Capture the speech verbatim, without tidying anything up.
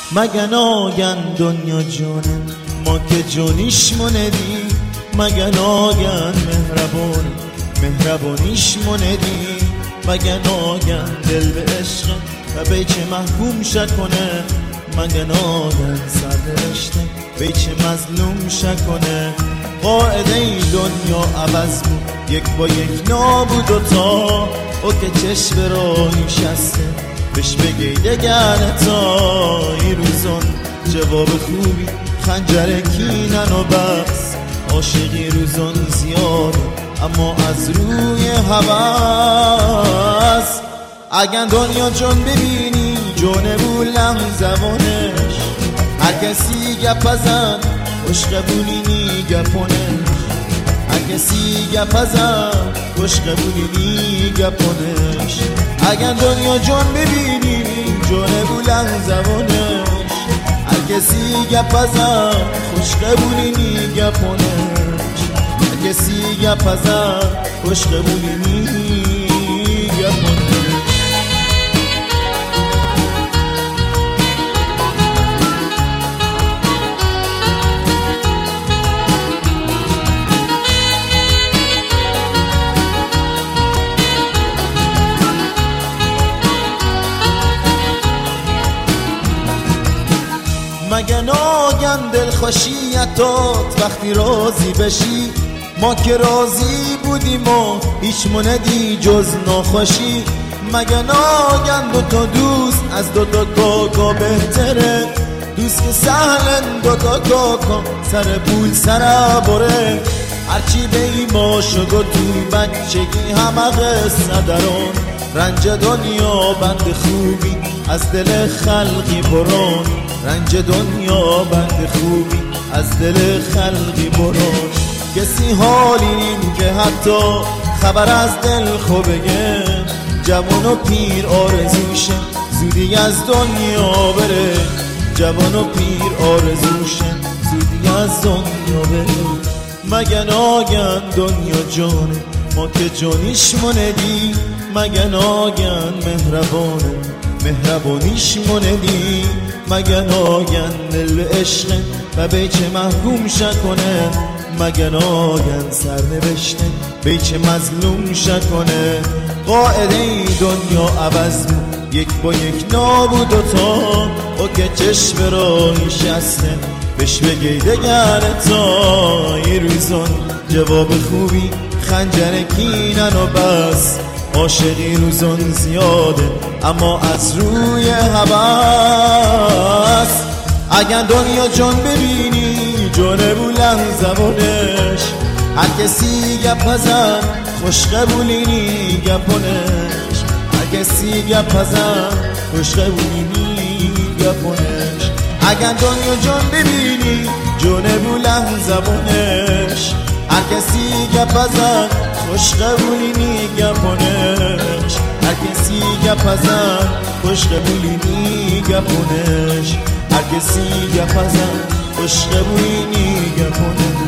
مگه ناگن دنیا جونه ما که جونیش مندی، مگه ناگن مهربان مهربانیش مندی، مگه ناگن دل به عشق و بیچه محکوم شکنه، مگه ناگن سرنوشته بیچه مظلوم شکنه. قاعده ای دنیا عوض بود یک با یک نابود و تا او که چشم رایی شسته بش بگی دگر تا ای روزان جواب خوبی خنجر کینن و بس. عاشقی روزان زیاده اما از روی هوس. اگر دنیا جون ببینی جونه بولم زبانش، هر کسی گپ ازن خوش قبولینی گپونش، هر کسی گپ ازن خوش قبولینی گپونش. اگر دنیا جون ببینی جونه بولم زبانش، هر کسی گپ ازن خوش قبولینی گپونش، هر کسی گپ ازن خوش قبولینی گپونش. مگه ناگن دلخوشیتات وقتی راضی بشی، ما که راضی بودیم و هیچ مندی جز ناخوشی. مگه ناگن دوتا دوست از دوتا کاکا بهتره، دوست که سهلن دوتا کاکا سر پول سر بره. هرچی به ایما شد و توی بچگی همه قصه دران، رنج دنیا بند خوبی از دل خلقی بران، رنج دنیا بند خوبی از دل خلقی بران. کسی حالی نیم که حتی خبر از دل خو بگه، جوان و پیر آرزوشه زودی از دنیا بره، جوان و پیر آرزوشه زودی از دنیا بره. مگه ناگن دنیا جانه ما که جانیش مندی، مگه ناگن مهربانه مهربانیش مندی، مگه ناگن دل عشق و بیچه محکوم شکنه، مگه ناگن سرنوشته بیچه مظلوم شکنه. قاعده ای دنیا عوض بود یک با یک نابود و تا او که چشم رایی شسته بش بگی دگر تا ای روزان جواب خوبی خنجر کینن و بس. عاشقی روزان زیاده اما از روی هوس. اگر دنیا جان ببینی جونه بولن زبانش، هر کسی گپ ازن خوش قبولینی گپونش، هر کسی گپ ازن خوش قبولینی گپونش. اگر دنیا جان ببینی جونه بولن زبانش، هر کسی گپ ازن خوش قبولینی گپونش، هر کسی گپ ازن خوش قبولینی گپونش، هر کسی گپ ازن خوش قبولینی گپونش.